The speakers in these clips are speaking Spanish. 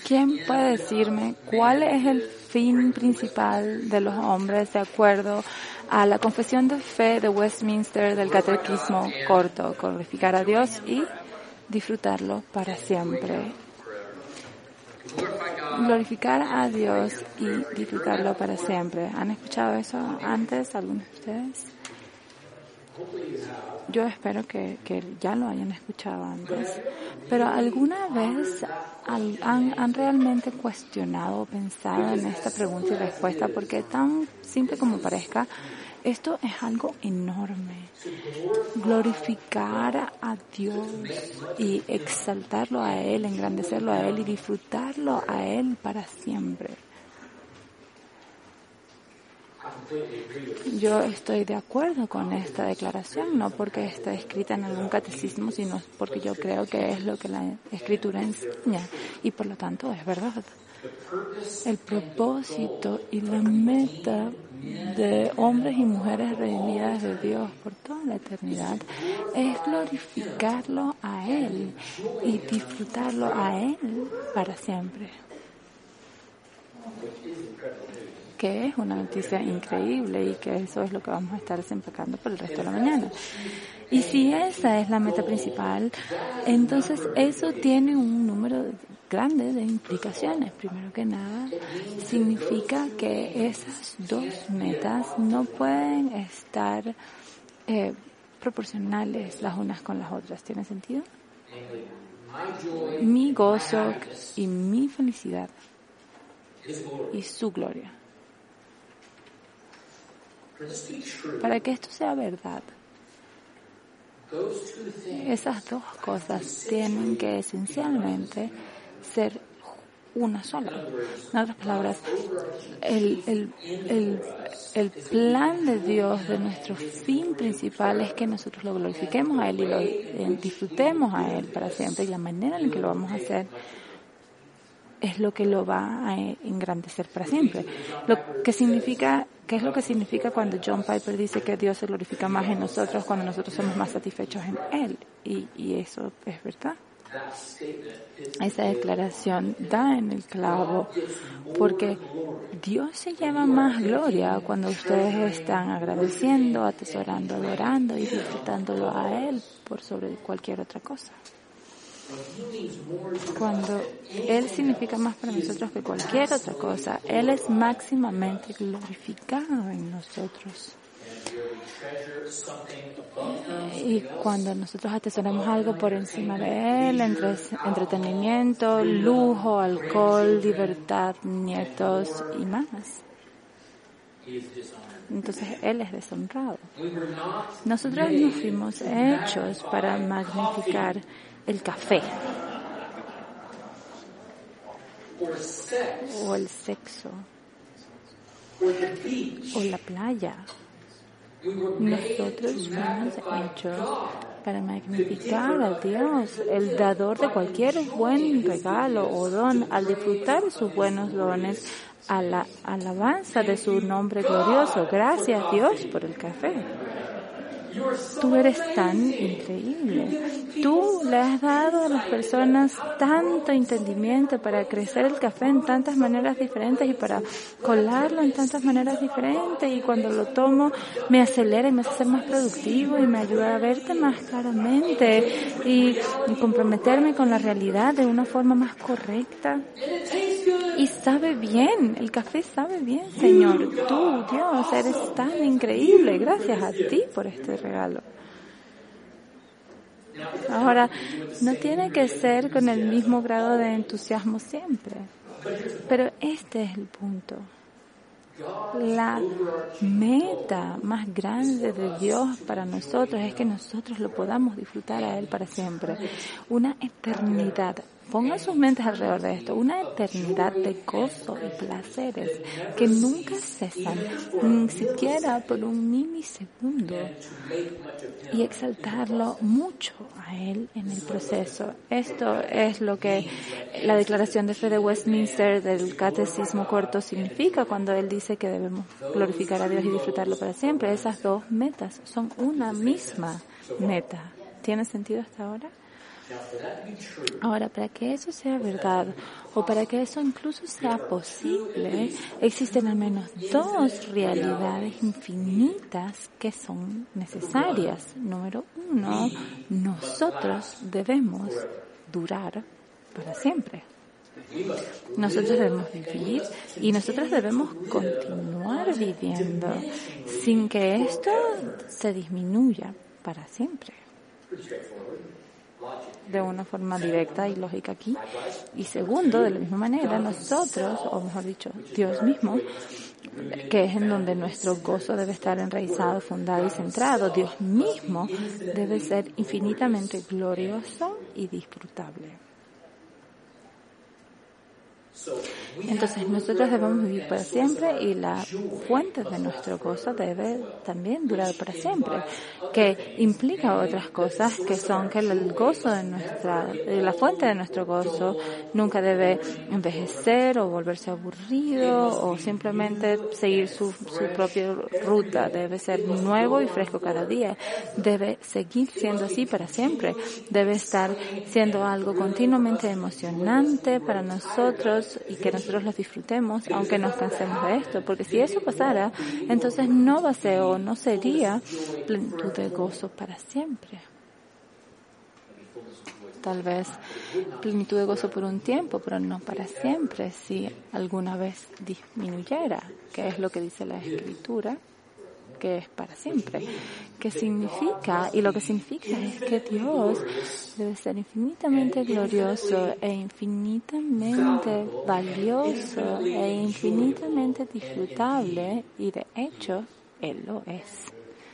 ¿Quién puede decirme cuál es el fin principal de los hombres de acuerdo a la confesión de fe de Westminster del Catecismo Corto? Glorificar a Dios y disfrutarlo para siempre. Glorificar a Dios y disfrutarlo para siempre. ¿Han escuchado eso antes, algunos de ustedes? Yo espero que ya lo hayan escuchado antes. Pero ¿alguna vez han realmente cuestionado o pensado en esta pregunta y respuesta? Porque tan simple como parezca, esto es algo enorme. Glorificar a Dios y exaltarlo a Él, engrandecerlo a Él y disfrutarlo a Él para siempre. Yo estoy de acuerdo con esta declaración, no porque está escrita en algún catecismo, sino porque yo creo que es lo que la Escritura enseña y por lo tanto es verdad. El propósito y la meta de hombres y mujeres redimidas de Dios por toda la eternidad es glorificarlo a Él y disfrutarlo a Él para siempre. Que es una noticia increíble y que eso es lo que vamos a estar desempacando por el resto de la mañana. Y si esa es la meta principal, entonces eso tiene un número grande de implicaciones. Primero que nada, significa que esas dos metas no pueden estar proporcionales las unas con las otras. ¿Tiene sentido? Mi gozo y mi felicidad y su gloria. Para que esto sea verdad, esas dos cosas tienen que esencialmente ser una sola. En otras palabras, el plan de Dios, de nuestro fin principal, es que nosotros lo glorifiquemos a Él y lo disfrutemos a Él para siempre. Y la manera en que lo vamos a hacer es lo que lo va a engrandecer para siempre. ¿Qué es lo que significa cuando John Piper dice que Dios se glorifica más en nosotros cuando nosotros somos más satisfechos en Él? Y eso es verdad. Esa declaración da en el clavo, porque Dios se lleva más gloria cuando ustedes están agradeciendo, atesorando, adorando y disfrutándolo a Él por sobre cualquier otra cosa. Cuando Él significa más para nosotros que cualquier otra cosa, Él es máximamente glorificado en nosotros. Y cuando nosotros atesoramos algo por encima de Él, entretenimiento, lujo, alcohol, libertad, nietos y más, entonces Él es deshonrado. Nosotros no fuimos hechos para magnificar el café o el sexo o la playa. Nosotros fuimos hechos para magnificar a Dios, el dador de cualquier buen regalo o don, al disfrutar de sus buenos dones, a la alabanza de su nombre glorioso. Gracias, Dios, por el café. Tú eres tan increíble. Tú le has dado a las personas tanto entendimiento para crecer el café en tantas maneras diferentes y para colarlo en tantas maneras diferentes. Y cuando lo tomo me acelera y me hace ser más productivo y me ayuda a verte más claramente y comprometerme con la realidad de una forma más correcta. Y sabe bien, el café sabe bien, Señor. Tú, Dios, eres tan increíble. Gracias a ti por este regalo. Ahora, no tiene que ser con el mismo grado de entusiasmo siempre, pero este es el punto. La meta más grande de Dios para nosotros es que nosotros lo podamos disfrutar a Él para siempre. Una eternidad. Pongan sus mentes alrededor de esto. Una eternidad de gozo y placeres que nunca cesan, ni siquiera por un milisegundo. Y exaltarlo mucho a Él en el proceso. Esto es lo que la declaración de fe de Westminster del Catecismo Corto significa cuando Él dice que debemos glorificar a Dios y disfrutarlo para siempre. Esas dos metas son una misma meta. ¿Tiene sentido hasta ahora? Ahora, para que eso sea verdad, o para que eso incluso sea posible, existen al menos dos realidades infinitas que son necesarias. Número uno, nosotros debemos durar para siempre. Nosotros debemos vivir y nosotros debemos continuar viviendo sin que esto se disminuya para siempre. De una forma directa y lógica aquí. Y segundo, de la misma manera, nosotros, o mejor dicho, Dios mismo, que es en donde nuestro gozo debe estar enraizado, fundado y centrado, Dios mismo debe ser infinitamente glorioso y disfrutable. Entonces nosotros debemos vivir para siempre y la fuente de nuestro gozo debe también durar para siempre, que implica otras cosas que son que el gozo de la fuente de nuestro gozo nunca debe envejecer o volverse aburrido o simplemente seguir su propia ruta. Debe ser nuevo y fresco cada día. Debe seguir siendo así para siempre. Debe estar siendo algo continuamente emocionante para nosotros y que nosotros los disfrutemos, aunque nos cansemos de esto, porque si eso pasara, entonces no va a ser o no sería plenitud de gozo para siempre. Tal vez plenitud de gozo por un tiempo, pero no para siempre, si alguna vez disminuyera, que es lo que dice la Escritura, que es para siempre. ¿Qué significa? Y lo que significa es que Dios debe ser infinitamente glorioso e infinitamente valioso e infinitamente disfrutable, y de hecho, Él lo es.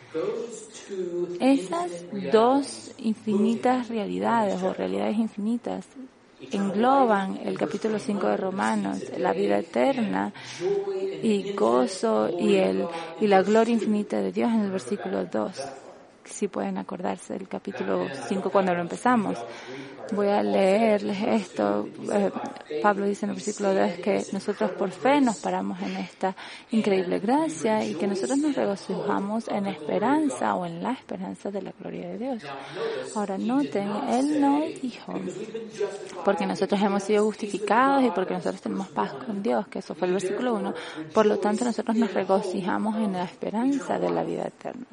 Esas dos infinitas realidades o realidades infinitas engloban el capítulo 5 de Romanos, la vida eterna y gozo y la gloria infinita de Dios en el versículo 2. Si pueden acordarse del capítulo 5 cuando lo empezamos. Voy a leerles esto. Pablo dice en el versículo 2 que nosotros por fe nos paramos en esta increíble gracia y que nosotros nos regocijamos en esperanza o en la esperanza de la gloria de Dios. Ahora noten, Él no dijo porque nosotros hemos sido justificados y porque nosotros tenemos paz con Dios, que eso fue el versículo 1, por lo tanto nosotros nos regocijamos en la esperanza de la vida eterna.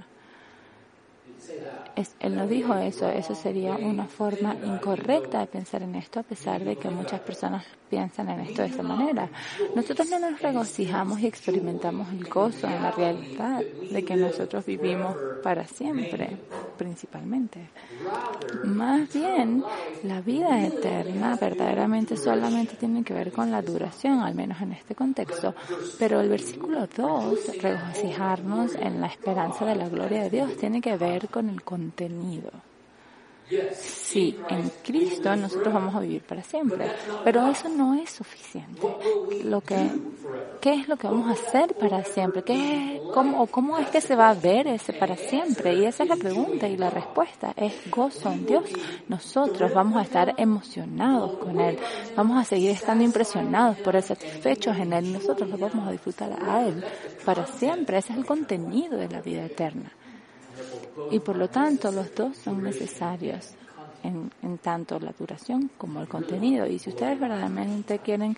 Él no dijo eso. Eso sería una forma incorrecta de pensar en esto, a pesar de que muchas personas piensan en esto de esta manera. Nosotros no nos regocijamos y experimentamos el gozo en la realidad de que nosotros vivimos para siempre, principalmente. Más bien, la vida eterna verdaderamente solamente tiene que ver con la duración, al menos en este contexto. Pero el versículo 2, regocijarnos en la esperanza de la gloria de Dios, tiene que ver con el contenido. Sí, en Cristo nosotros vamos a vivir para siempre, pero eso no es suficiente. ¿Qué es lo que vamos a hacer para siempre? ¿Cómo es que se va a ver ese para siempre? Y esa es la pregunta, y la respuesta es gozo en Dios. Nosotros vamos a estar emocionados con Él, vamos a seguir estando impresionados por Él, satisfechos en Él. Nosotros lo vamos a disfrutar a Él para siempre. Ese es el contenido de la vida eterna. Y por lo tanto, los dos son necesarios en tanto la duración como el contenido. Y si ustedes verdaderamente quieren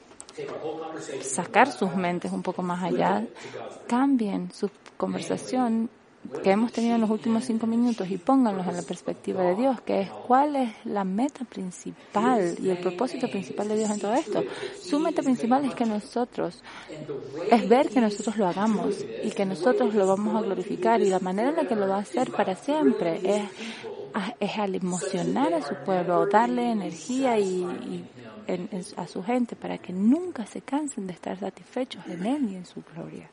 sacar sus mentes un poco más allá, cambien su conversación que hemos tenido en los últimos 5 minutos y pónganlos en la perspectiva de Dios, que es cuál es la meta principal y el propósito principal de Dios en todo esto. Su meta principal es es ver que nosotros lo hagamos y que nosotros lo vamos a glorificar, y la manera en la que lo va a hacer para siempre es al emocionar a su pueblo, darle energía a su gente para que nunca se cansen de estar satisfechos en Él y en su gloria.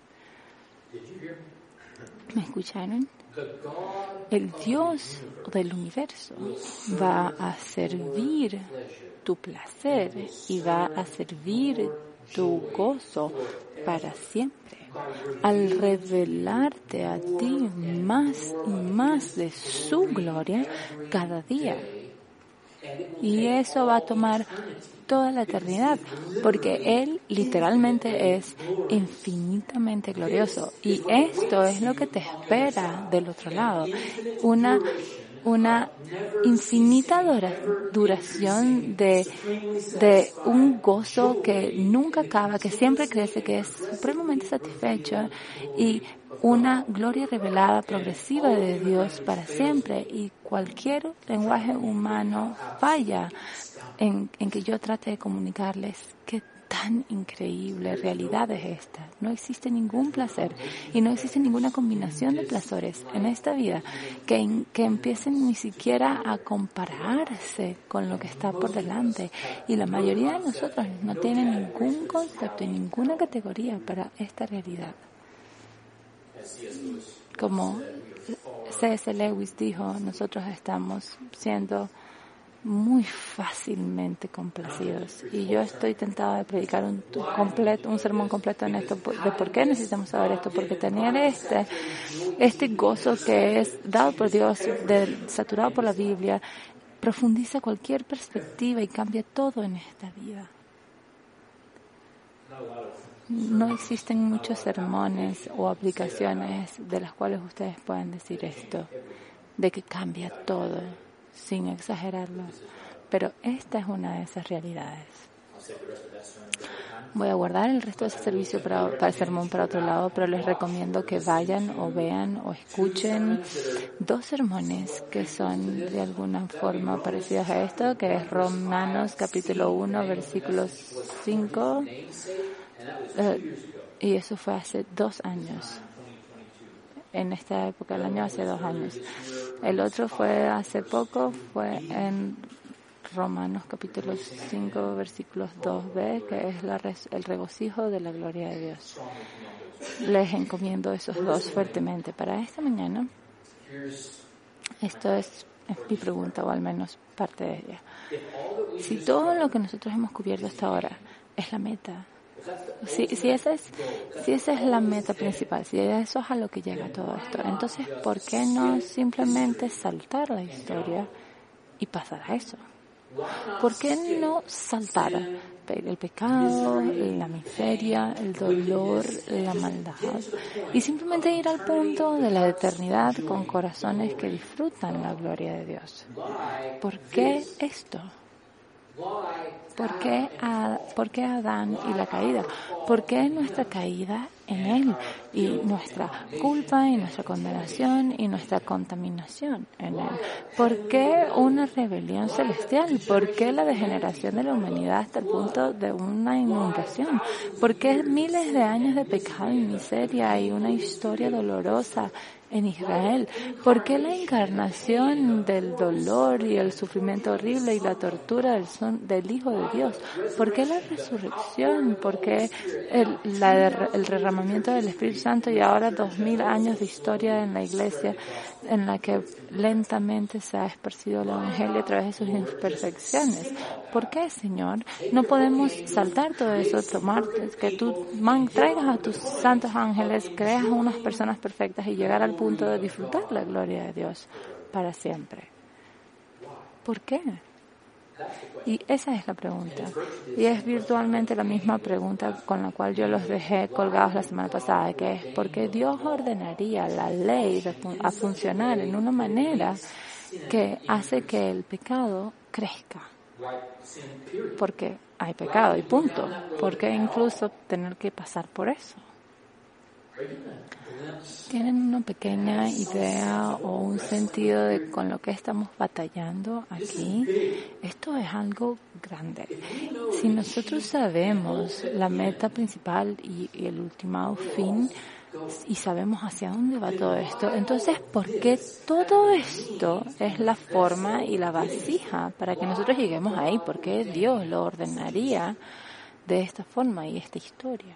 ¿Me escucharon? El Dios del universo va a servir tu placer y va a servir tu gozo para siempre, al revelarte a ti más y más de su gloria cada día. Y eso va a tomar toda la eternidad, porque Él literalmente es infinitamente glorioso. Y esto es lo que te espera del otro lado. Una una infinita duración de un gozo que nunca acaba, que siempre crece, que es supremamente satisfecho, y una gloria revelada progresiva de Dios para siempre. Y cualquier lenguaje humano falla en que yo trate de comunicarles qué tan increíble realidad es esta. No existe ningún placer y no existe ninguna combinación de placeres en esta vida que empiecen ni siquiera a compararse con lo que está por delante. Y la mayoría de nosotros no tienen ningún concepto y ninguna categoría para esta realidad. Como C.S. Lewis dijo, nosotros estamos siendo muy fácilmente complacidos. Y yo estoy tentada de predicar un sermón completo en esto, de por qué necesitamos saber esto, porque tener este gozo que es dado por Dios, saturado por la Biblia, profundiza cualquier perspectiva y cambia todo en esta vida. No existen muchos sermones o aplicaciones de las cuales ustedes puedan decir esto, de que cambia todo, sin exagerarlo. Pero esta es una de esas realidades. Voy a guardar el resto de ese servicio para el sermón para otro lado, pero les recomiendo que vayan o vean o escuchen 2 sermones que son de alguna forma parecidos a esto, que es Romanos capítulo 1, versículos 5. Y eso fue hace 2 años. En esta época del año, hace 2 años. El otro fue hace poco, fue en Romanos capítulo 5, versículos 2b, que es el regocijo de la gloria de Dios. Les encomiendo esos 2 fuertemente. Para esta mañana, esto es mi pregunta, o al menos parte de ella. Si todo lo que nosotros hemos cubierto hasta ahora es la meta, si esa es la meta principal, si eso es a lo que llega todo esto, entonces ¿por qué no simplemente saltar la historia y pasar a eso? ¿Por qué no saltar el pecado, la miseria, el dolor, la maldad y simplemente ir al punto de la eternidad con corazones que disfrutan la gloria de Dios? ¿Por qué esto? ¿Por qué Adán y la caída? ¿Por qué nuestra caída en él y nuestra culpa y nuestra condenación y nuestra contaminación en él? ¿Por qué una rebelión celestial? ¿Por qué la degeneración de la humanidad hasta el punto de una inundación? ¿Por qué miles de años de pecado y miseria y una historia dolorosa en Israel? ¿Por qué la encarnación del dolor y el sufrimiento horrible y la tortura del Hijo de Dios? ¿Por qué la resurrección? ¿Por qué el derramamiento del Espíritu Santo y ahora 2000 años de historia en la Iglesia en la que lentamente se ha esparcido el Evangelio a través de sus imperfecciones? ¿Por qué, Señor? No podemos saltar todo eso, tomar, que tú traigas a tus santos ángeles, creas a unas personas perfectas y llegar al punto de disfrutar la gloria de Dios para siempre. ¿Por qué? Y esa es la pregunta. Y es virtualmente la misma pregunta con la cual yo los dejé colgados la semana pasada, que es ¿por qué Dios ordenaría la ley a funcionar en una manera que hace que el pecado crezca? Porque hay pecado y punto. ¿Por qué incluso tener que pasar por eso? ¿Tienen una pequeña idea o un sentido de con lo que estamos batallando aquí? Esto es algo grande. Si nosotros sabemos la meta principal y el ultimado fin y sabemos hacia dónde va todo esto, entonces ¿por qué todo esto es la forma y la vasija para que nosotros lleguemos ahí? ¿Por qué Dios lo ordenaría de esta forma y esta historia?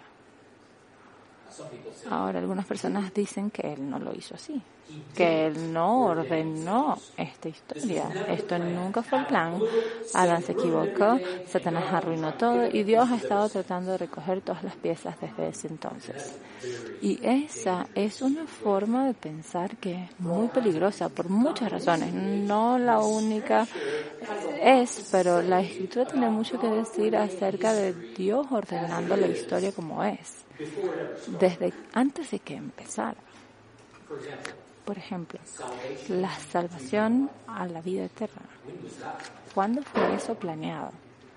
Ahora, algunas personas dicen que Él no lo hizo así, que Él no ordenó esta historia. Esto nunca fue el plan. Adán se equivocó, Satanás arruinó todo y Dios ha estado tratando de recoger todas las piezas desde ese entonces. Y esa es una forma de pensar que es muy peligrosa por muchas razones. No la única pero la Escritura tiene mucho que decir acerca de Dios ordenando la historia como es, desde antes de que empezara. Por ejemplo, la salvación a la vida eterna. ¿Cuándo fue eso planeado?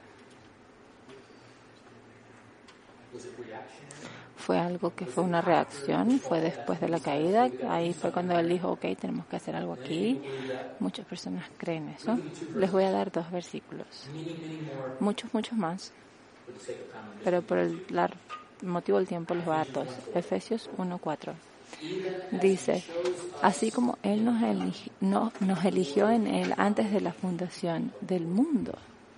Fue algo que fue una reacción, fue después de la caída. Ahí fue cuando él dijo, ok, tenemos que hacer algo aquí. Muchas personas creen eso. Les voy a dar 2 versículos. Muchos más. Pero por el motivo del tiempo les voy a dar 2. Efesios 1:4. Dice, así como Él nos eligió en Él antes de la fundación del mundo.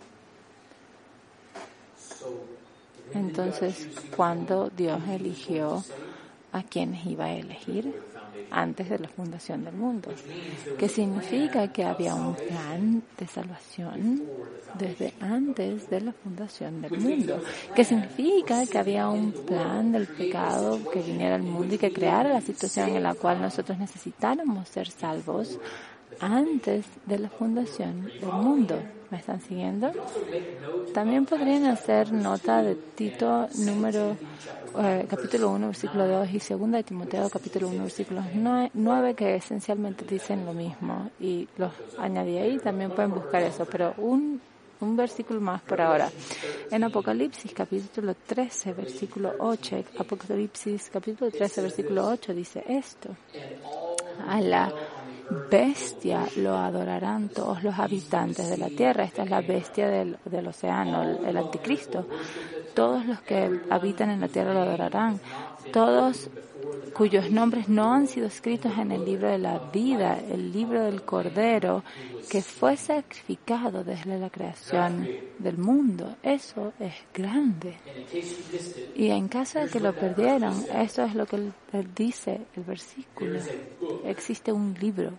Entonces, cuando Dios eligió a quienes iba a elegir antes de la fundación del mundo, que significa que había un plan de salvación desde antes de la fundación del mundo, que significa que había un plan del pecado que viniera al mundo y que creara la situación en la cual nosotros necesitáramos ser salvos antes de la fundación del mundo. ¿Me están siguiendo? También podrían hacer nota de Tito capítulo 1, versículo 2 y 2 de Timoteo capítulo 1, versículos 9, que esencialmente dicen lo mismo. Y los añadí ahí, también pueden buscar eso, pero un versículo más por ahora. En Apocalipsis capítulo 13, versículo 8, Apocalipsis capítulo 13, versículo 8 dice esto. A la bestia lo adorarán todos los habitantes de la tierra. Esta es la bestia del océano, el anticristo. Todos los que habitan en la tierra lo adorarán. Todos cuyos nombres no han sido escritos en el libro de la vida, el libro del Cordero, que fue sacrificado desde la creación del mundo. Eso es grande. Y en caso de que lo perdieran, eso es lo que él dice el versículo. Existe un libro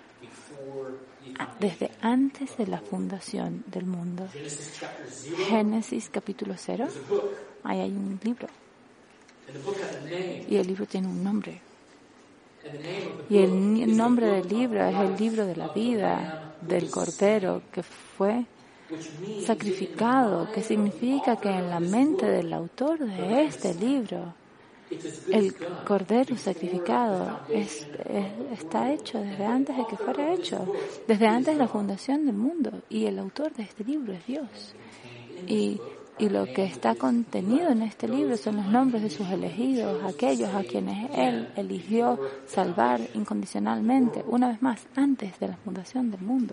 desde antes de la fundación del mundo. Génesis capítulo 0, ahí hay un libro. Y el libro tiene un nombre. Y el nombre del libro es el libro de la vida del Cordero que fue sacrificado, que significa que en la mente del autor de este libro, el Cordero sacrificado está hecho desde antes de que fuera hecho, desde antes de la fundación del mundo. Y el autor de este libro es Dios. Y lo que está contenido en este libro son los nombres de sus elegidos, aquellos a quienes Él eligió salvar incondicionalmente, una vez más, antes de la fundación del mundo.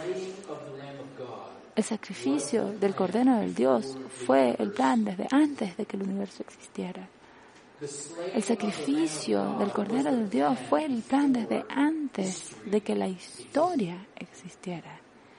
El sacrificio del Cordero del Dios fue el plan desde antes de que el universo existiera. El sacrificio del Cordero del Dios fue el plan desde antes de que la historia existiera.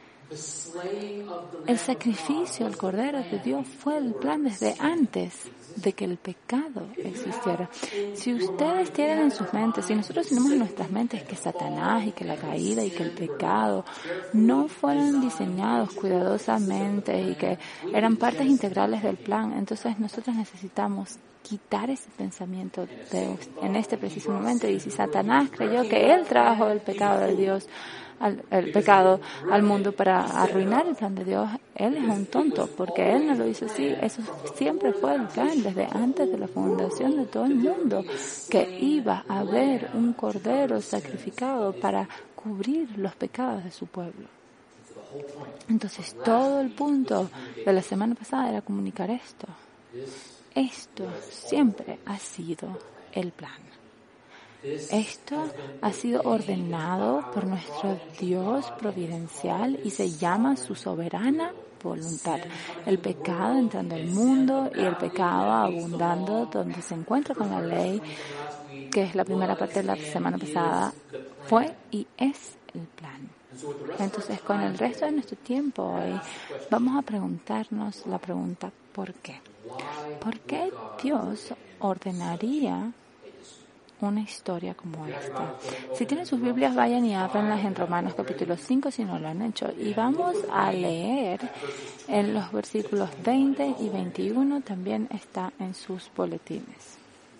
El sacrificio del Cordero de Dios fue el plan desde antes de que el pecado existiera. Si ustedes tienen en sus mentes, si nosotros tenemos en nuestras mentes que Satanás y que la caída y que el pecado no fueron diseñados cuidadosamente y que eran partes integrales del plan, entonces nosotros necesitamos quitar ese pensamiento en este preciso momento. Y si Satanás creyó que él trajo el pecado de Dios, el pecado al mundo para arruinar el plan de Dios, él es un tonto, porque él no lo hizo así. Eso siempre fue el plan desde antes de la fundación de todo el mundo, que iba a haber un cordero sacrificado para cubrir los pecados de su pueblo. Entonces todo el punto de la semana pasada era comunicar esto. Esto siempre ha sido el plan. Esto ha sido ordenado por nuestro Dios providencial y se llama su soberana voluntad. El pecado entrando al mundo y el pecado abundando donde se encuentra con la ley, que es la primera parte de la semana pasada, fue y es el plan. Entonces, con el resto de nuestro tiempo hoy, vamos a preguntarnos la pregunta ¿por qué? ¿Por qué Dios ordenaría una historia como esta? Si tienen sus Biblias, vayan y ábranlas en Romanos capítulo 5 si no lo han hecho. Y vamos a leer en los versículos 20 y 21, también está en sus boletines.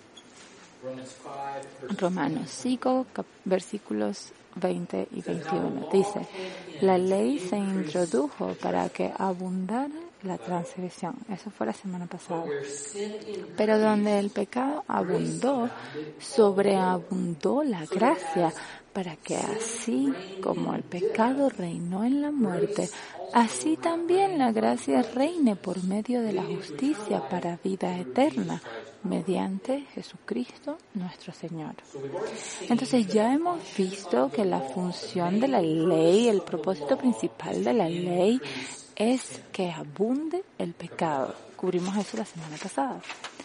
Romanos 5, versículos 20 y 21. Dice, la ley se introdujo para que abundara la transgresión. Eso fue la semana pasada. Pero donde el pecado abundó, sobreabundó la gracia, para que así como el pecado reinó en la muerte, así también la gracia reine por medio de la justicia para vida eterna, mediante Jesucristo nuestro Señor. Entonces ya hemos visto que la función de la ley, el propósito principal de la ley es que abunde el pecado. Cubrimos eso la semana pasada.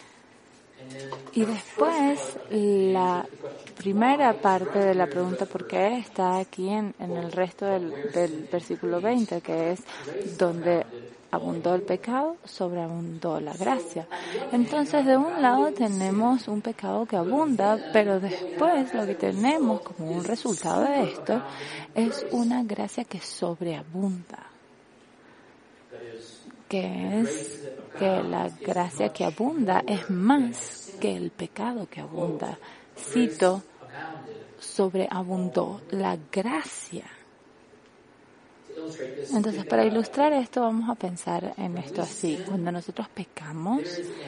Y después, la primera parte de la pregunta ¿por qué? Está aquí en el resto del versículo 20, que es donde abundó el pecado, sobreabundó la gracia. Entonces, de un lado tenemos un pecado que abunda, pero después lo que tenemos como un resultado de esto es una gracia que sobreabunda. Que es que la gracia que abunda es más que el pecado que abunda. Cito, sobreabundó la gracia. Entonces, para ilustrar esto, vamos a pensar en esto así. Cuando nosotros pecamos,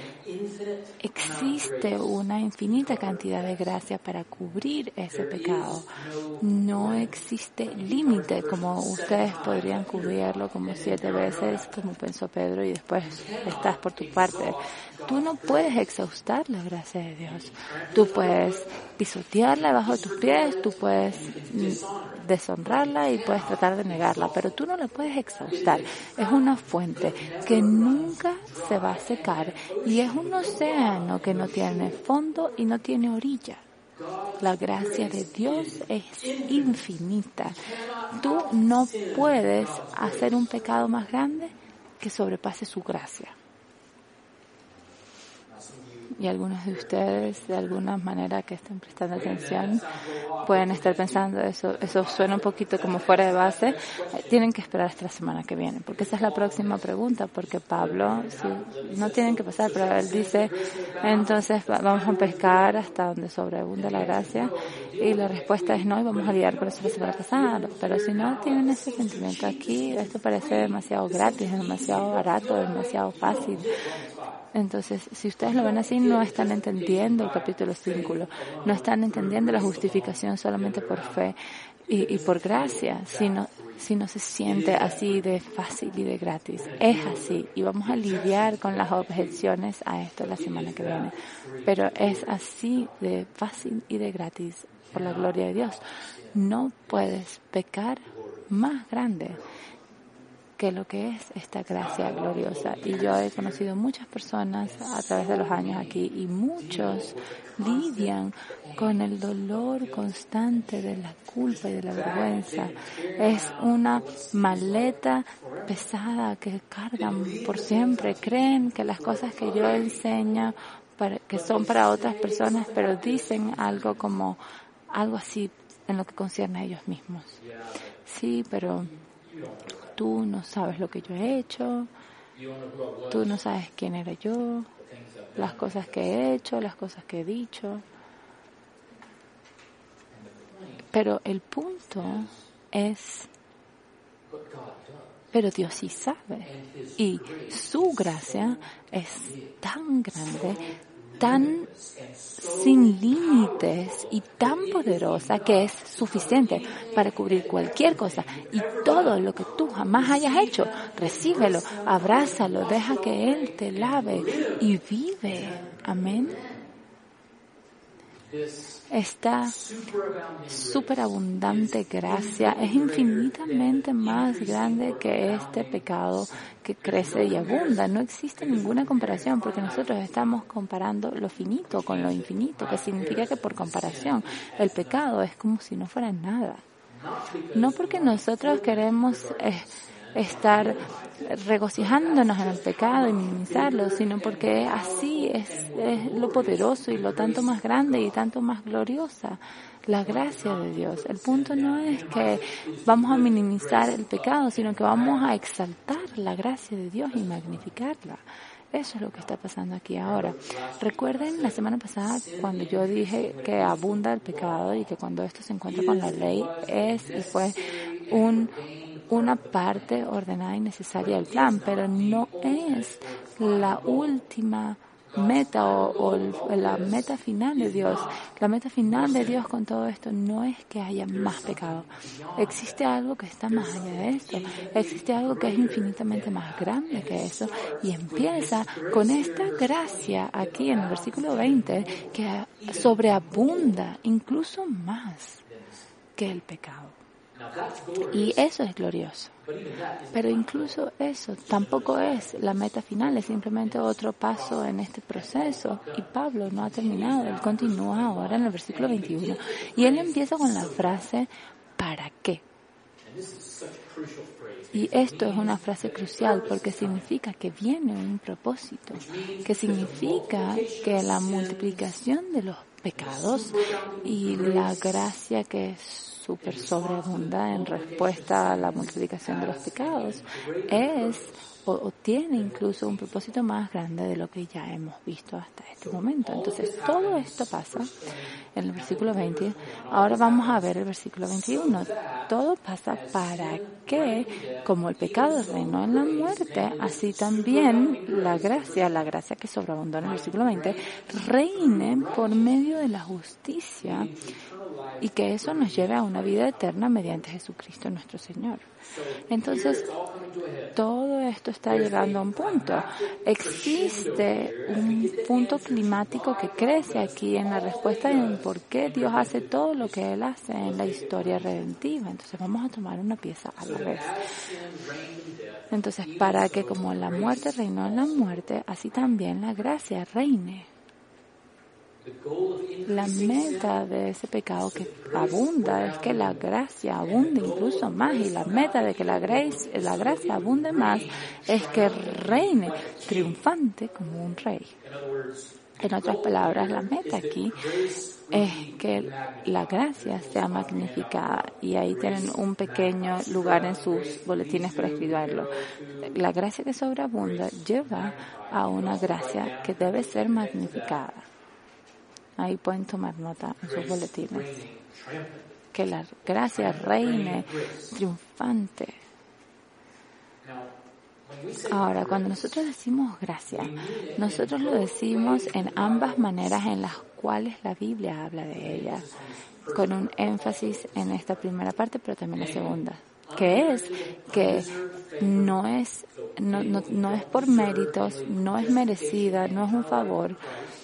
existe una infinita cantidad de gracia para cubrir ese pecado. No existe límite, como ustedes podrían cubrirlo como 7 veces, como pensó Pedro, y después estás por tu parte. Tú no puedes exhaustar la gracia de Dios. Tú puedes pisotearla debajo de tus pies, tú puedes deshonrarla y puedes tratar de negarla, pero tú no la puedes exhaustar. Es una fuente que nunca se va a secar y es un océano que no tiene fondo y no tiene orilla. La gracia de Dios es infinita. Tú no puedes hacer un pecado más grande que sobrepase su gracia. Y algunos de ustedes, de alguna manera que estén prestando atención, pueden estar pensando, eso suena un poquito como fuera de base. Tienen que esperar hasta la semana que viene, porque esa es la próxima pregunta, porque Pablo, sí, no tienen que pasar, pero él dice, entonces vamos a pescar hasta donde sobreabunda la gracia, y la respuesta es no, y vamos a lidiar con eso la semana pasada. Pero si no tienen ese sentimiento aquí, esto parece demasiado gratis, demasiado barato, demasiado fácil. Entonces, si ustedes lo ven así, no están entendiendo el capítulo 5, no están entendiendo la justificación solamente por fe y por gracia, sino se siente así de fácil y de gratis. Es así, y vamos a lidiar con las objeciones a esto la semana que viene. Pero es así de fácil y de gratis, por la gloria de Dios. No puedes pecar más grande que lo que es esta gracia gloriosa. Y yo he conocido muchas personas a través de los años aquí y muchos lidian con el dolor constante de la culpa y de la vergüenza. Es una maleta pesada que cargan por siempre. Creen que las cosas que yo enseño que son para otras personas, pero dicen algo como algo así en lo que concierne a ellos mismos. Sí, pero tú no sabes lo que yo he hecho, tú no sabes quién era yo, las cosas que he hecho, las cosas que he dicho. Pero el punto es, pero Dios sí sabe, y su gracia es tan grande, tan sin límites y tan poderosa que es suficiente para cubrir cualquier cosa y todo lo que tú jamás hayas hecho. Recíbelo, abrázalo, deja que Él te lave y vive. Amén. Esta superabundante gracia es infinitamente más grande que este pecado que crece y abunda. No existe ninguna comparación porque nosotros estamos comparando lo finito con lo infinito, que significa que por comparación el pecado es como si no fuera nada. No porque nosotros queremos estar regocijándonos en el pecado y minimizarlo, sino porque así es lo poderoso y lo tanto más grande y tanto más gloriosa la gracia de Dios. El punto no es que vamos a minimizar el pecado, sino que vamos a exaltar la gracia de Dios y magnificarla. Eso es lo que está pasando aquí ahora. Recuerden la semana pasada cuando yo dije que abunda el pecado y que cuando esto se encuentra con la ley es y fue un una parte ordenada y necesaria del plan, pero no es la última meta o la meta final de Dios. La meta final de Dios con todo esto no es que haya más pecado. Existe algo que está más allá de esto. Existe algo que es infinitamente más grande que eso. Y empieza con esta gracia aquí en el versículo 20 que sobreabunda incluso más que el pecado. Y eso es glorioso. Pero incluso eso tampoco es la meta final, es simplemente otro paso en este proceso. Y Pablo no ha terminado, él continúa ahora en el versículo 21. Y él empieza con la frase, ¿para qué? Y esto es una frase crucial porque significa que viene un propósito, que significa que la multiplicación de los pecados y la gracia que es súper sobreabunda en respuesta a la multiplicación de los pecados es o tiene incluso un propósito más grande de lo que ya hemos visto hasta este momento. Entonces todo esto pasa en el versículo 20. Ahora vamos a ver el versículo 21. Todo pasa para que, como el pecado reinó en la muerte, así también la gracia que sobreabundó en el versículo 20, reine por medio de la justicia y que eso nos lleve a una vida eterna mediante Jesucristo nuestro Señor. Entonces, todo esto está llegando a un punto. Existe un punto climático que crece aquí en la respuesta en por qué Dios hace todo lo que Él hace en la historia redentiva. Entonces, vamos a tomar una pieza a la vez. Entonces, para que como la muerte reinó en la muerte, así también la gracia reine. La meta de ese pecado que abunda es que la gracia abunde incluso más, y la meta de que la gracia abunde más es que reine triunfante como un rey. En otras palabras, la meta aquí es que la gracia sea magnificada, y ahí tienen un pequeño lugar en sus boletines para escribirlo. La gracia que sobreabunda lleva a una gracia que debe ser magnificada. Ahí pueden tomar nota en sus boletines. Que la gracia reine triunfante. Ahora, cuando nosotros decimos gracia, nosotros lo decimos en ambas maneras en las cuales la Biblia habla de ella, con un énfasis en esta primera parte, pero también la segunda, que es que no es por méritos, no es merecida, no es un favor,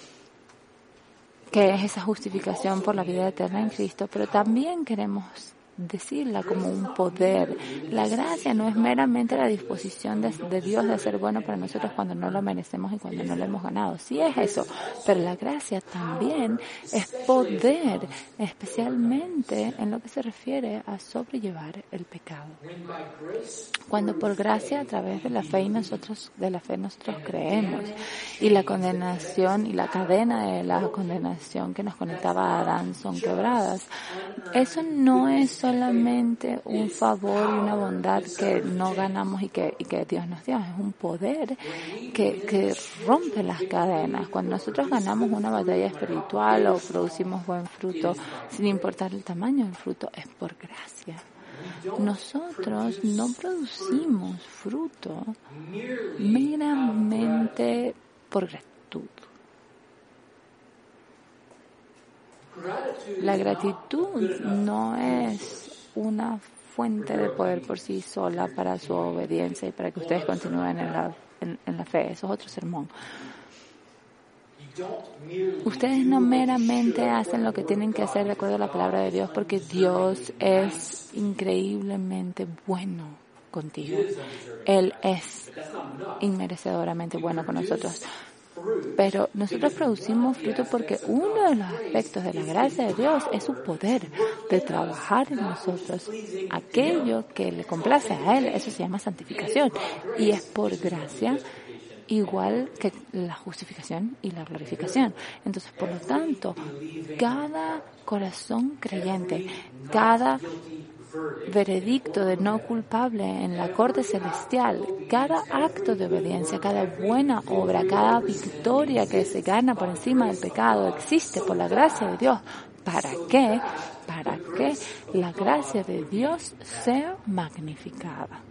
que es esa justificación por la vida eterna en Cristo, pero también queremos decirla como un poder. La gracia no es meramente la disposición de Dios de ser bueno para nosotros cuando no lo merecemos y cuando no lo hemos ganado. Sí es eso, pero la gracia también es poder, especialmente en lo que se refiere a sobrellevar el pecado. Cuando por gracia, a través de la fe nosotros creemos, y la condenación y la cadena de la condenación que nos conectaba a Adán son quebradas, eso no es solamente un favor y una bondad que no ganamos y que Dios nos dio. Es un poder que rompe las cadenas. Cuando nosotros ganamos una batalla espiritual o producimos buen fruto, sin importar el tamaño del fruto, es por gracia. Nosotros no producimos fruto meramente por gratitud. La gratitud no es una fuente de poder por sí sola para su obediencia y para que ustedes continúen en la fe. Eso es otro sermón. Ustedes no meramente hacen lo que tienen que hacer de acuerdo a la palabra de Dios porque Dios es increíblemente bueno contigo. Él es inmerecedoramente bueno con nosotros. Pero nosotros producimos fruto porque uno de los aspectos de la gracia de Dios es su poder de trabajar en nosotros. Aquello que le complace a Él, eso se llama santificación. Y es por gracia, igual que la justificación y la glorificación. Entonces, por lo tanto, cada corazón creyente, cada veredicto de no culpable en la corte celestial, cada acto de obediencia, cada buena obra, cada victoria que se gana por encima del pecado existe por la gracia de Dios. ¿Para qué? para que la gracia de Dios sea magnificada.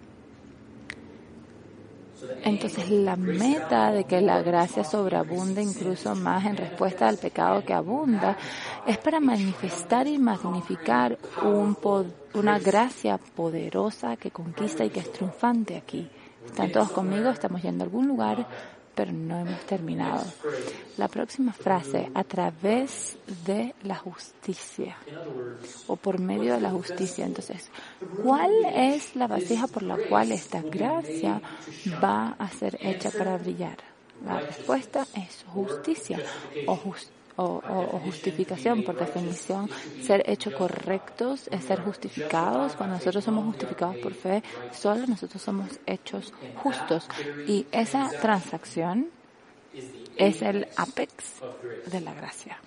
Entonces la meta de que la gracia sobreabunde incluso más en respuesta al pecado que abunda es para manifestar y magnificar una gracia poderosa que conquista y que es triunfante aquí. ¿Están todos conmigo? Estamos yendo a algún lugar, pero no hemos terminado. La próxima frase, a través de la justicia o por medio de la justicia. Entonces, ¿cuál es la vasija por la cual esta gracia va a ser hecha para brillar? La respuesta es justicia o justificación. Por definición, ser hechos correctos es ser justificados. Cuando nosotros somos justificados por fe, solo nosotros somos hechos justos. Y esa transacción es el apex de la gracia.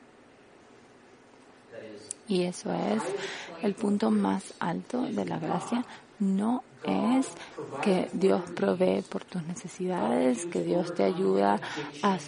Y eso es el punto más alto de la gracia. No es que Dios provee por tus necesidades, que Dios te ayuda a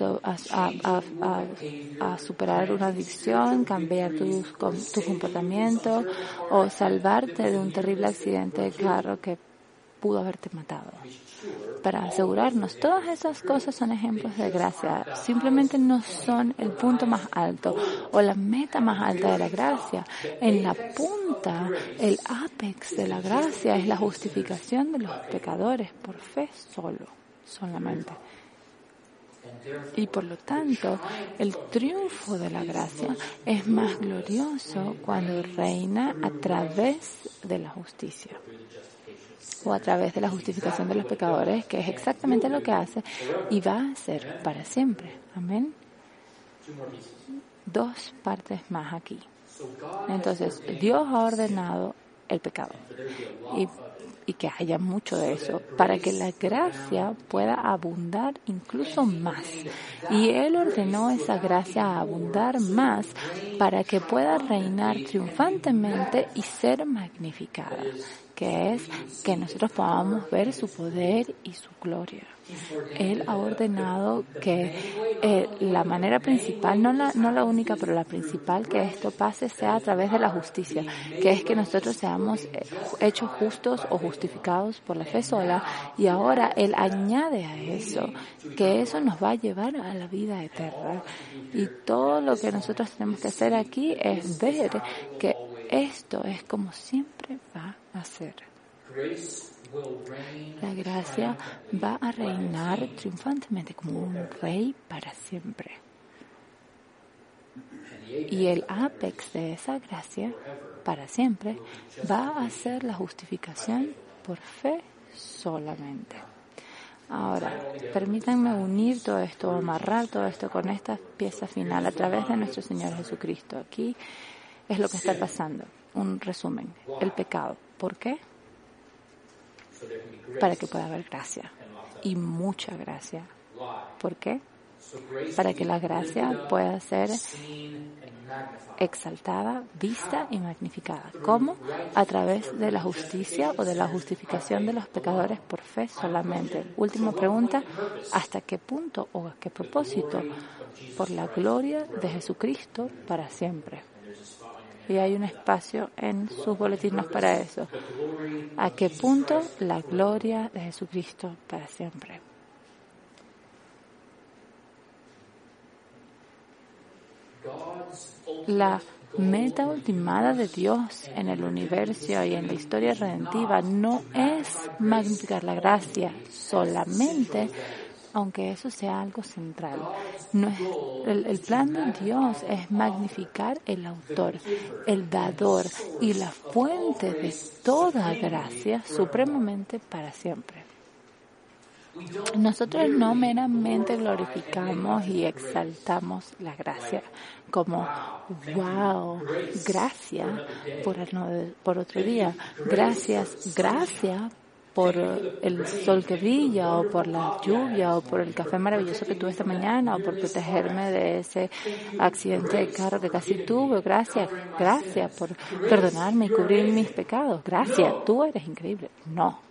superar una adicción, cambiar tu comportamiento o salvarte de un terrible accidente de carro que pudo haberte matado. Para asegurarnos, todas esas cosas son ejemplos de gracia. Simplemente no son el punto más alto o la meta más alta de la gracia. En la punta, el apex de la gracia es la justificación de los pecadores por fe solamente. Y por lo tanto, el triunfo de la gracia es más glorioso cuando reina a través de la justicia o a través de la justificación de los pecadores, que es exactamente lo que hace y va a ser para siempre. Amén. 2 partes más aquí. Entonces, Dios ha ordenado el pecado y que haya mucho de eso para que la gracia pueda abundar incluso más. Y Él ordenó esa gracia a abundar más para que pueda reinar triunfantemente y ser magnificada, que es que nosotros podamos ver su poder y su gloria. Él ha ordenado que la manera principal, no la única, pero la principal, que esto pase sea a través de la justicia, que es que nosotros seamos hechos justos o justificados por la fe sola, y ahora Él añade a eso, que eso nos va a llevar a la vida eterna. Y todo lo que nosotros tenemos que hacer aquí es ver que esto es como siempre va a ser. La gracia va a reinar triunfantemente como un rey para siempre. Y el apex de esa gracia para siempre va a ser la justificación por fe solamente. Ahora, permítanme unir todo esto, amarrar todo esto con esta pieza final a través de nuestro Señor Jesucristo. Aquí es lo que está pasando. Un resumen. El pecado. ¿Por qué? Para que pueda haber gracia. Y mucha gracia. ¿Por qué? Para que la gracia pueda ser exaltada, vista y magnificada. ¿Cómo? A través de la justicia o de la justificación de los pecadores por fe solamente. Última pregunta, ¿hasta qué punto o a qué propósito? Por la gloria de Jesucristo para siempre. Y hay un espacio en sus boletines para eso. ¿A qué punto? La gloria de Jesucristo para siempre. La meta ultimada de Dios en el universo y en la historia redentiva no es magnificar la gracia solamente, aunque eso sea algo central. No es, el plan de Dios es magnificar el autor, el dador y la fuente de toda gracia supremamente para siempre. Nosotros no meramente glorificamos y exaltamos la gracia como wow, gracias por otro día, gracias por el sol que brilla, o por la lluvia, o por el café maravilloso que tuve esta mañana, o por protegerme de ese accidente de carro que casi tuve. Gracias por perdonarme y cubrir mis pecados. Gracias, tú eres increíble. No.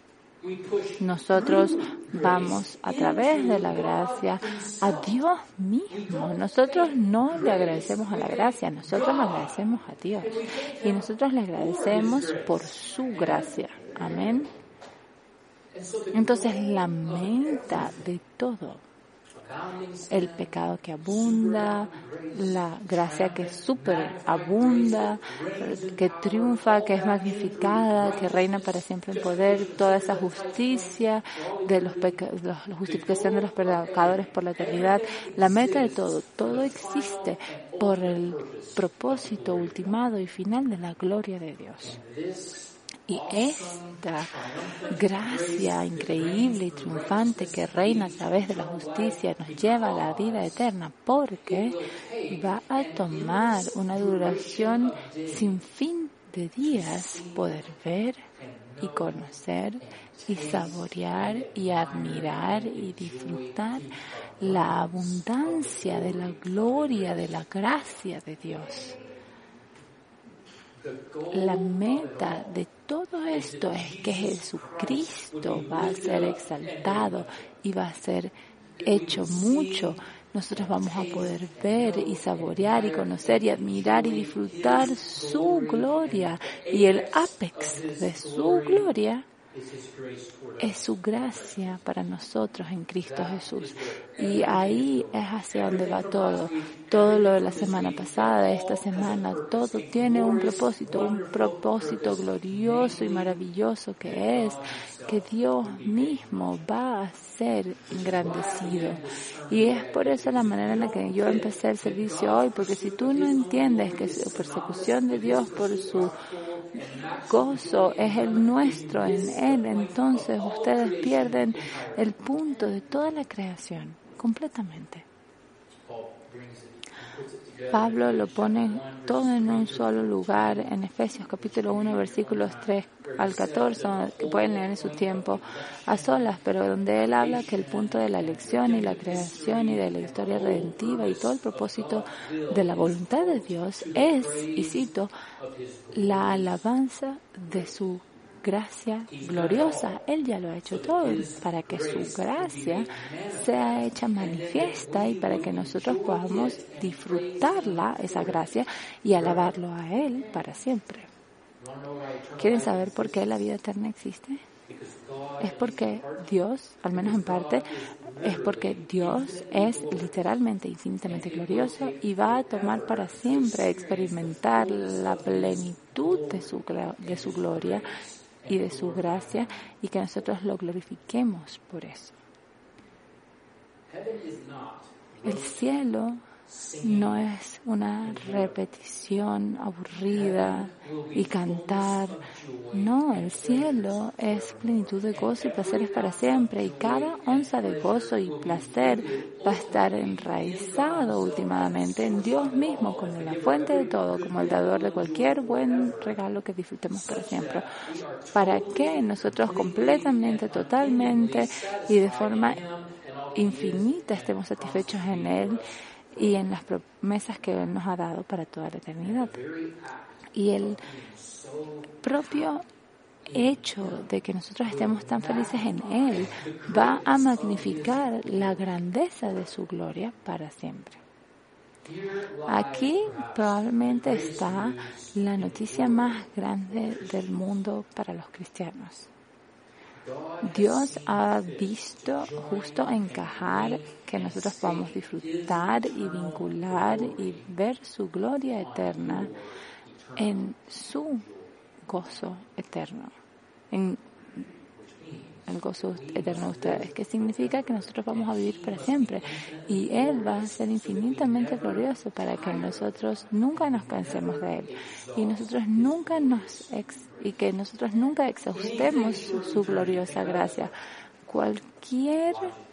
Nosotros vamos a través de la gracia a Dios mismo. Nosotros no le agradecemos a la gracia, nosotros le agradecemos a Dios. Y nosotros le agradecemos por su gracia. Amén. Entonces la meta de todo, el pecado que abunda, la gracia que superabunda, que triunfa, que es magnificada, que reina para siempre en poder, toda esa justicia de la justificación de los pecadores por la eternidad, la meta de todo existe por el propósito ultimado y final de la gloria de Dios. Y esta gracia increíble y triunfante que reina a través de la justicia nos lleva a la vida eterna, porque va a tomar una duración sin fin de días, poder ver y conocer y saborear y admirar y disfrutar la abundancia de la gloria, de la gracia de Dios. La meta de todo esto es que Jesucristo va a ser exaltado y va a ser hecho mucho. Nosotros vamos a poder ver y saborear y conocer y admirar y disfrutar su gloria. Y el ápex de su gloria es su gracia para nosotros en Cristo Jesús. Y ahí es hacia donde va todo. Todo lo de la semana pasada, de esta semana, todo tiene un propósito glorioso y maravilloso, que es que Dios mismo va a ser engrandecido. Y es por eso la manera en la que yo empecé el servicio hoy, porque si tú no entiendes que su persecución de Dios por su gozo es el nuestro en Él, entonces ustedes pierden el punto de toda la creación completamente. Pablo lo pone todo en un solo lugar en Efesios capítulo 1 versículos 3 al 14, que pueden leer en su tiempo a solas, pero donde él habla que el punto de la elección y la creación y de la historia redentiva y todo el propósito de la voluntad de Dios es, y cito, la alabanza de su gracia gloriosa. Él ya lo ha hecho todo para que su gracia sea hecha manifiesta y para que nosotros podamos disfrutarla, esa gracia, y alabarlo a Él para siempre. ¿Quieren saber por qué la vida eterna existe? Es porque Dios, al menos en parte, es porque Dios es literalmente infinitamente glorioso y va a tomar para siempre experimentar la plenitud de su gloria y de su gracia, y que nosotros lo glorifiquemos por eso. El cielo no es una repetición aburrida y cantar. No, el cielo es plenitud de gozo y placeres para siempre, y cada onza de gozo y placer va a estar enraizado últimamente en Dios mismo como la fuente de todo, como el dador de cualquier buen regalo que disfrutemos para siempre, para que nosotros completamente, totalmente y de forma infinita estemos satisfechos en Él y en las promesas que Él nos ha dado para toda la eternidad. Y el propio hecho de que nosotros estemos tan felices en Él va a magnificar la grandeza de su gloria para siempre. Aquí probablemente está la noticia más grande del mundo para los cristianos. Dios ha visto justo encajar que nosotros podamos disfrutar y vincular y ver su gloria eterna en su gozo eterno, en el gozo eterno de ustedes, que significa que nosotros vamos a vivir para siempre y Él va a ser infinitamente glorioso para que nosotros nunca nos cansemos de Él y nosotros nunca exhaustemos su gloriosa gracia. Cualquier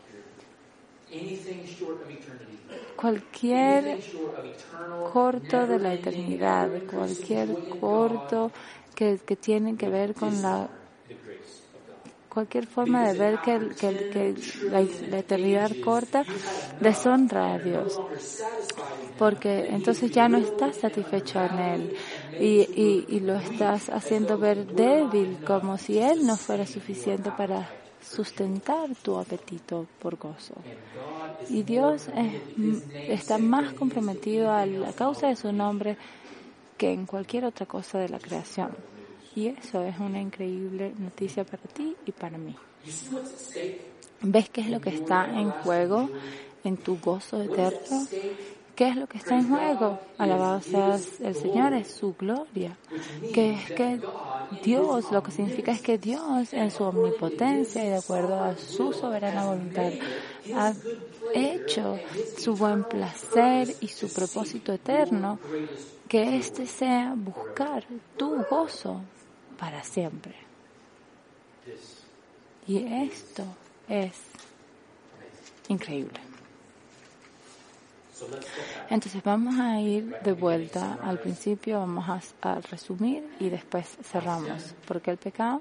corto de la eternidad, cualquier corto que tiene que ver con cualquier forma de ver que la eternidad corta deshonra a Dios, porque entonces ya no estás satisfecho en Él y lo estás haciendo ver débil, como si Él no fuera suficiente para sustentar tu apetito por gozo. Y Dios está más comprometido a la causa de su nombre que en cualquier otra cosa de la creación. Y eso es una increíble noticia para ti y para mí. ¿Ves qué es lo que está en juego en tu gozo eterno? ¿Qué es lo que está en juego? Alabado sea el Señor, es su gloria. Que es que Dios, lo que significa es que Dios en su omnipotencia y de acuerdo a su soberana voluntad ha hecho su buen placer y su propósito eterno, que este sea buscar tu gozo para siempre. Y esto es increíble. Entonces vamos a ir de vuelta al principio, vamos a resumir y después cerramos. ¿Por qué el pecado?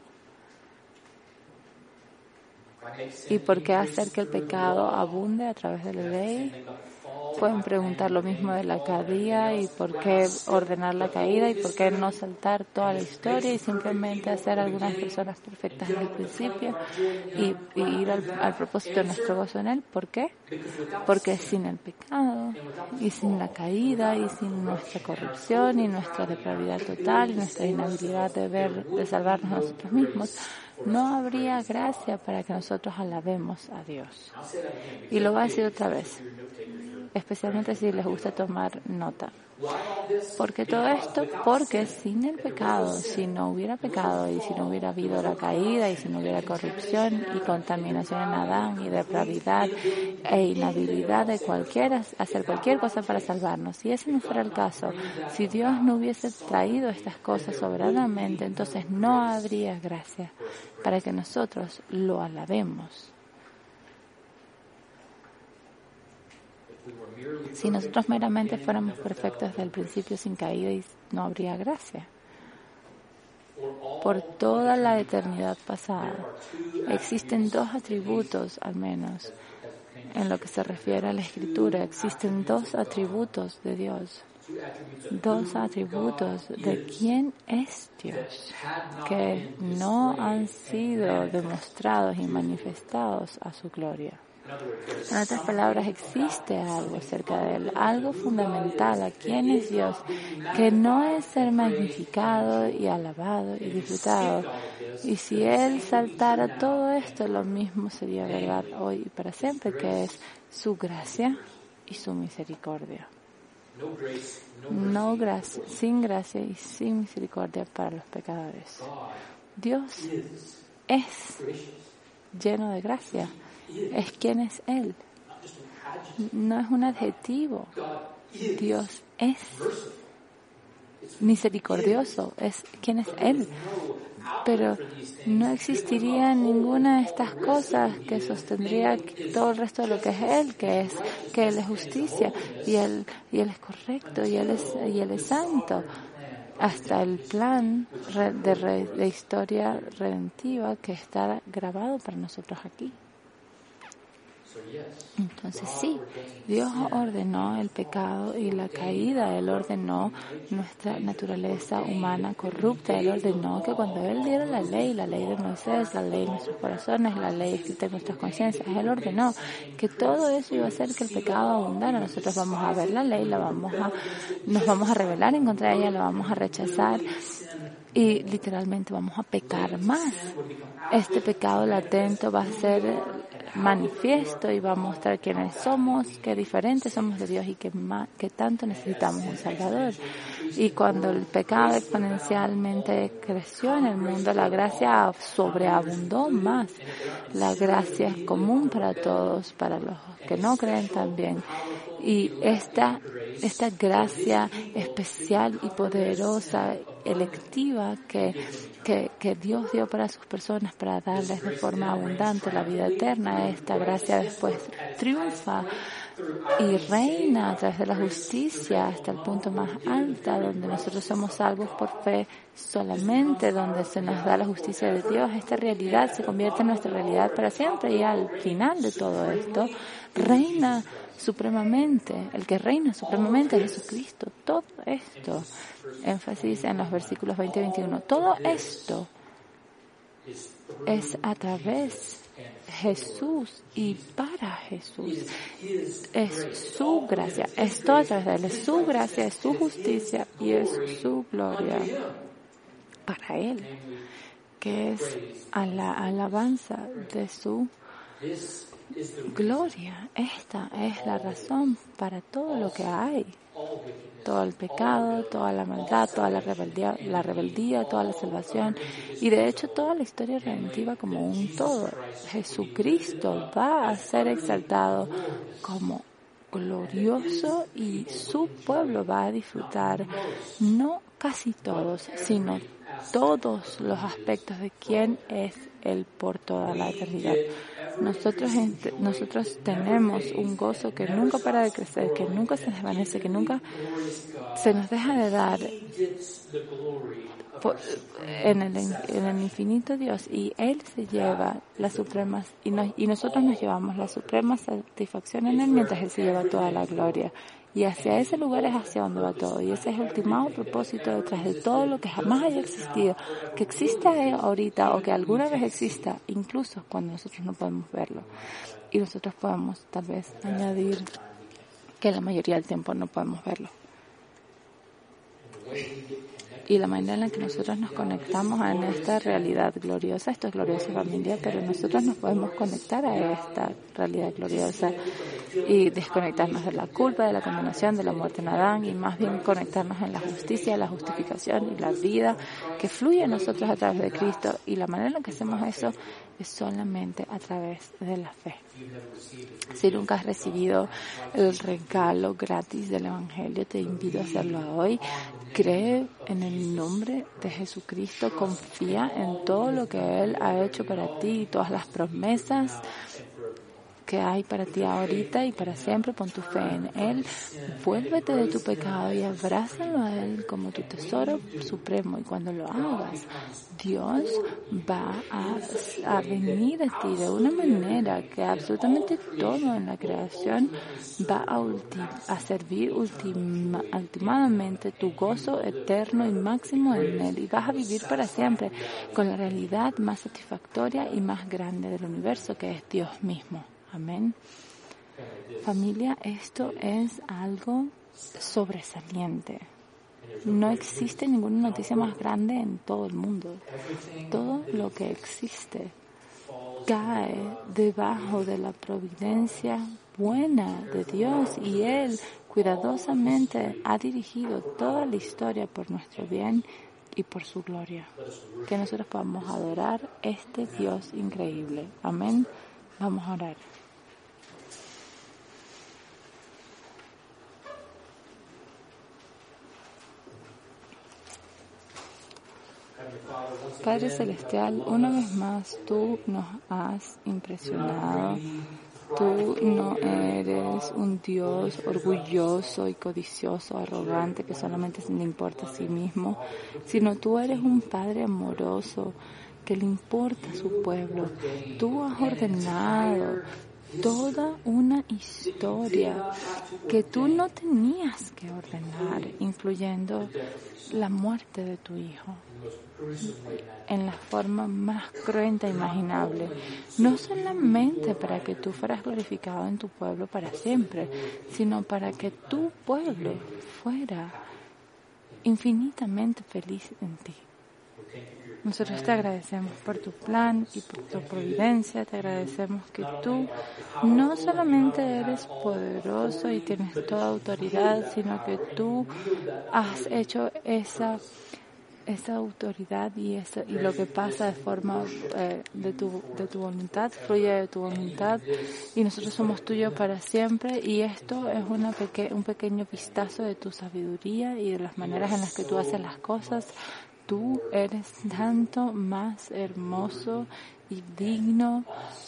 ¿Y por qué hacer que el pecado abunde a través de la ley? Pueden preguntar lo mismo de la caída y por qué ordenar la caída y por qué no saltar toda la historia y simplemente hacer algunas personas perfectas desde el principio y ir al propósito de nuestro gozo en Él. ¿Por qué? Porque sin el pecado y sin la caída y sin nuestra corrupción y nuestra depravidad total y nuestra inhabilidad de salvarnos a nosotros mismos, no habría gracia para que nosotros alabemos a Dios. Y lo voy a decir otra vez, especialmente si les gusta tomar nota. Porque todo esto, porque sin el pecado, si no hubiera pecado y si no hubiera habido la caída y si no hubiera corrupción y contaminación en Adán y depravidad e inhabilidad de cualquiera, hacer cualquier cosa para salvarnos, si ese no fuera el caso, si Dios no hubiese traído estas cosas soberanamente, entonces no habría gracia para que nosotros lo alabemos. Si nosotros meramente fuéramos perfectos desde el principio sin caída, y no habría gracia. Por toda la eternidad pasada existen dos atributos, al menos en lo que se refiere a la Escritura, existen dos atributos de Dios, dos atributos de quién es Dios, que no han sido demostrados y manifestados a su gloria. En otras palabras, existe algo acerca de Él, algo fundamental a quién es Dios, que no es ser magnificado y alabado y disfrutado. Y si Él saltara todo esto, lo mismo sería verdad hoy y para siempre, que es su gracia y su misericordia. No gracia, sin gracia y sin misericordia para los pecadores. Dios es lleno de gracia. Es quien es Él. No es un adjetivo. Dios es misericordioso. Es quien es Él. Pero no existiría ninguna de estas cosas que sostendría todo el resto de lo que es Él, que Él es justicia y Él es correcto y Él es santo. Hasta el plan de historia redentiva que está grabado para nosotros aquí. Entonces sí, Dios ordenó el pecado y la caída, Él ordenó nuestra naturaleza humana corrupta, Él ordenó que cuando Él diera la ley de Moisés, la ley de nuestros corazones, la ley escrita en nuestras conciencias, Él ordenó que todo eso iba a hacer que el pecado abundara. Nosotros vamos a ver la ley, nos vamos a rebelar en contra de ella, la vamos a rechazar y literalmente vamos a pecar más. Este pecado latente va a ser manifiesto y va a mostrar quiénes somos, qué diferentes somos de Dios y qué tanto necesitamos un Salvador. Y cuando el pecado exponencialmente creció en el mundo, la gracia sobreabundó más. La gracia es común para todos, para los que no creen también. Y esta gracia especial y poderosa, electiva, que Dios dio para sus personas para darles de forma abundante la vida eterna, esta gracia después triunfa y reina a través de la justicia hasta el punto más alto, donde nosotros somos salvos por fe solamente, donde se nos da la justicia de Dios. Esta realidad se convierte en nuestra realidad para siempre, y al final de todo esto reina supremamente. El que reina supremamente es Jesucristo. Todo esto, énfasis en los versículos 20 y 21, todo esto es a través de Jesús y para Jesús. Es su gracia, es todo a través de Él, es su gracia, es su justicia y es su gloria para Él, que es a la alabanza de su gloria. Esta es la razón para todo lo que hay. Todo el pecado, toda la maldad, toda la rebeldía, toda la salvación y de hecho toda la historia redentiva como un todo. Jesucristo va a ser exaltado como glorioso y su pueblo va a disfrutar no casi todos, sino todos los aspectos de quién es Él por toda la eternidad. Nosotros tenemos un gozo que nunca para de crecer, que nunca se desvanece, que nunca se nos deja de dar en el infinito Dios, y Él se lleva las supremas y nosotros nos llevamos la suprema satisfacción en Él mientras Él se lleva toda la gloria. Y hacia ese lugar es hacia donde va todo. Y ese es el ultimado propósito detrás de todo lo que jamás haya existido, que exista ahorita o que alguna vez exista, incluso cuando nosotros no podemos verlo. Y nosotros podemos tal vez añadir que la mayoría del tiempo no podemos verlo. Y la manera en la que nosotros nos conectamos en esta realidad gloriosa, esto es gloriosa familia, pero nosotros nos podemos conectar a esta realidad gloriosa y desconectarnos de la culpa, de la condenación, de la muerte en Adán, y más bien conectarnos en la justicia, la justificación y la vida que fluye en nosotros a través de Cristo. Y la manera en la que hacemos eso es solamente a través de la fe. Si nunca has recibido el regalo gratis del Evangelio, te invito a hacerlo hoy. Cree en el nombre de Jesucristo, confía en todo lo que Él ha hecho para ti y todas las promesas que hay para ti ahorita y para siempre. Pon tu fe en Él, vuélvete de tu pecado y abrázalo a Él como tu tesoro supremo. Y cuando lo hagas, Dios va a venir a ti de una manera que absolutamente todo en la creación va a servir ultimadamente tu gozo eterno y máximo en Él, y vas a vivir para siempre con la realidad más satisfactoria y más grande del universo, que es Dios mismo. Amén. Familia, esto es algo sobresaliente. No existe ninguna noticia más grande en todo el mundo. Todo lo que existe cae debajo de la providencia buena de Dios, y Él cuidadosamente ha dirigido toda la historia por nuestro bien y por su gloria. Que nosotros podamos adorar este Dios increíble. Amén. Vamos a orar. Padre Celestial, una vez más tú nos has impresionado. Tú no eres un Dios orgulloso y codicioso, arrogante, que solamente le importa a sí mismo, sino tú eres un Padre amoroso que le importa a su pueblo. Tú has ordenado toda una historia que tú no tenías que ordenar, incluyendo la muerte de tu hijo en la forma más cruenta imaginable, no solamente para que tú fueras glorificado en tu pueblo para siempre, sino para que tu pueblo fuera infinitamente feliz en ti. Nosotros te agradecemos por tu plan y por tu providencia. Te agradecemos que tú no solamente eres poderoso y tienes toda autoridad, sino que tú has hecho esa autoridad y lo que pasa de forma de tu voluntad, fluye de tu voluntad, y nosotros somos tuyos para siempre. Y esto es un pequeño vistazo de tu sabiduría y de las maneras en las que tú haces las cosas. Tú eres tanto más hermoso y digno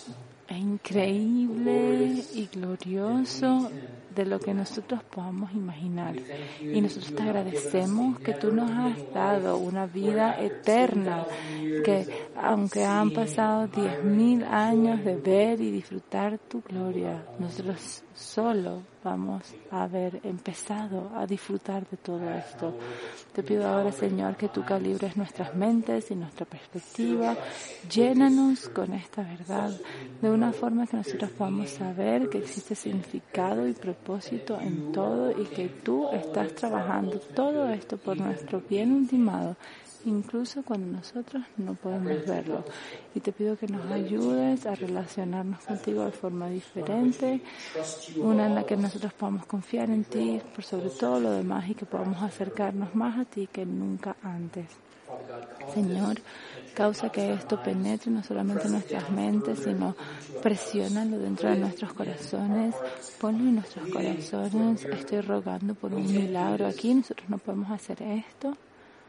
Es increíble y glorioso de lo que nosotros podamos imaginar. Y nosotros te agradecemos que tú nos has dado una vida eterna, que aunque han pasado 10,000 años de ver y disfrutar tu gloria, nosotros solo vamos a haber empezado a disfrutar de todo esto. Te pido ahora, Señor, que tú calibres nuestras mentes y nuestra perspectiva. Llénanos con esta verdad de una forma que nosotros podamos saber que existe significado y propósito en todo y que tú estás trabajando todo esto por nuestro bien ultimado, incluso cuando nosotros no podemos verlo. Y te pido que nos ayudes a relacionarnos contigo de forma diferente, una en la que nosotros podamos confiar en ti por sobre todo lo demás y que podamos acercarnos más a ti que nunca antes. Señor, causa que esto penetre no solamente en nuestras mentes, sino presiónalo dentro de nuestros corazones, ponlo en nuestros corazones. Estoy rogando por un milagro aquí, nosotros no podemos hacer esto.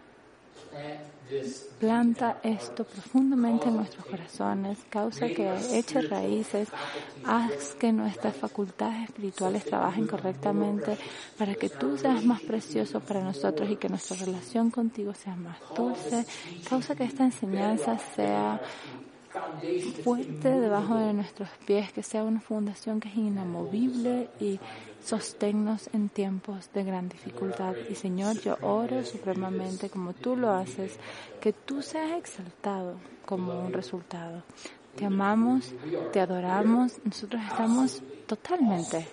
Planta esto profundamente en nuestros corazones, causa que eche raíces, haz que nuestras facultades espirituales trabajen correctamente para que tú seas más precioso para nosotros y que nuestra relación contigo sea más dulce. Causa que esta enseñanza sea fuerte debajo de nuestros pies, que sea una fundación que es inamovible y sosténnos en tiempos de gran dificultad. Y Señor, yo oro supremamente como tú lo haces, que tú seas exaltado como un resultado. Te amamos, te adoramos, nosotros estamos totalmente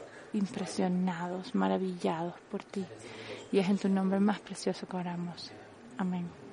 impresionados, maravillados por ti. Y es en tu nombre más precioso que oramos. Amén.